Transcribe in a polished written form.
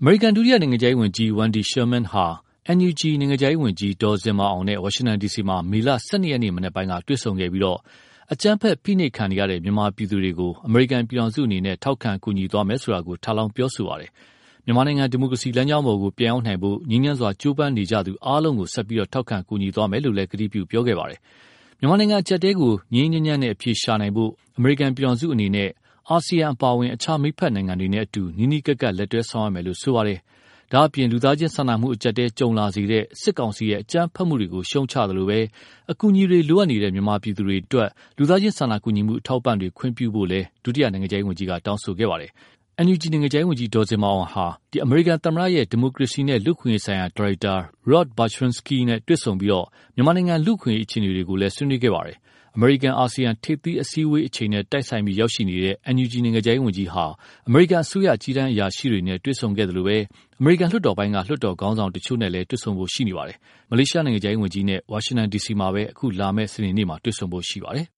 မေရိကန်ဒုတိယနိုင်ငံခြားရေးဝန်ကြီး Wendy Sherman ဟာ NUG နိုင်ငံခြားရေးဝန်ကြီးဒေါ်ဇင်မာအောင်နဲ့ဝါရှင်တန်ဒီစီမှာမေလ 12 ရက်နေ့မနက်ပိုင်းကတွေ့ဆုံခဲ့ပြီးအကြမ်းဖက်ဖိနှိပ်ခံနေရတဲ့မြန်မာပြည်သူတွေကိုအမေရိကန်ပြည်ထောင်စုအနေနဲ့ထောက်ခံကူညီသွားမယ်ဆိုတာကိုထပ်လောင်းပြောဆိုပါတယ်။မြန်မာနိုင်ငံဒီမိုကရေစီလမ်းကြောင်းပေါ်ကိုပြန်ရောက်နိုင်ဖို့ငြိမ်းချမ်းစွာကြိုးပမ်းနေကြသူအားလုံးကိုဆက်ပြီးထောက်ခံကူညီသွားမယ်လို့လည်းကတိပြုပြောခဲ့ပါတယ်။မြန်မာနိုင်ငံအကျပ်တဲကိုငြိမ်းငြိမ်းချမ်းနဲ့အဖြေရှာနိုင်ဖို့အမေရိကန်ပြည်ထောင်စုအနေနဲ့အာဆီယံအပါအဝင်အခြားမိတ်ဖက်နိုင်ငံတွေနဲ့အတူနီးနီးကပ်ကပ်လက်တွဲဆောင်ရွက်မယ်လို့ဆိုပါတယ်။ဒါ့အပြင်လူသားချင်းစာနာမှုအကျပ်တဲကြုံလာစေတဲ့စစ်ကောင်စီရဲ့အကြမ်းဖက်မှုတွေကိုရှုံချသလိုပဲအကူအညီတွေလိုအပ်နေတဲ့မြန်မာပြည်သူတွေအတွက်လူသားချင်းစာနာကူညီမှုအထောက်ပံ့တွေခွင့်ပြုဖို့လည်းဒုတိယနိုင်ငံခြားရေးဝန်ကြီးကတောင်းဆိုခဲ့ပါတယ်။ NUG နိုင်ငံခြားရေးဝန်ကြီးဒေါ်ဇင်မာအောင်ဟာအမေရိကန်သမ္မတရဲ့ဒီမိုကရေစီနဲ့လူ့အခွင့်အရေးဆိုင်ရာဒါရိုက်တာ Rod Berschinski နဲ့တွေ့ဆုံပြီးမြန်မာနိုင်ငံလူ့အခွင့်အရေးအခြေအနေတွေကိုလည်းဆွေးနွေးခဲ့ပါတယ်။အမေရိကန်အာဆီယံထိပ်သီးအစည်းအဝေးအချိန်နဲ့တိုက်ဆိုင်ပြီးရောက်ရှိနေတဲ့ NUG နိုင်ငံခြားရေးဝန်ကြီးဟာအမေရိကန်အစိုးရအကြီးတန်းအရာရှိတွေနဲ့တွေ့ဆုံခဲ့သလိုပဲအမေရိကန်လွှတ်တော်ပိုင်းကလွှတ်တော်ခေါင်းဆောင်တချို့နဲ့လည်းတွေ့ဆုံဖို့ရှိနေပါတယ်။မလေးရှားနိုင်ငံခြားရေးဝန်ကြီးနဲ့ဝါရှင်တန်ဒီစီမှာပဲအခုလာမယ့်စနေနေ့မှာတွေ့ဆုံဖို့ရှိပါတယ်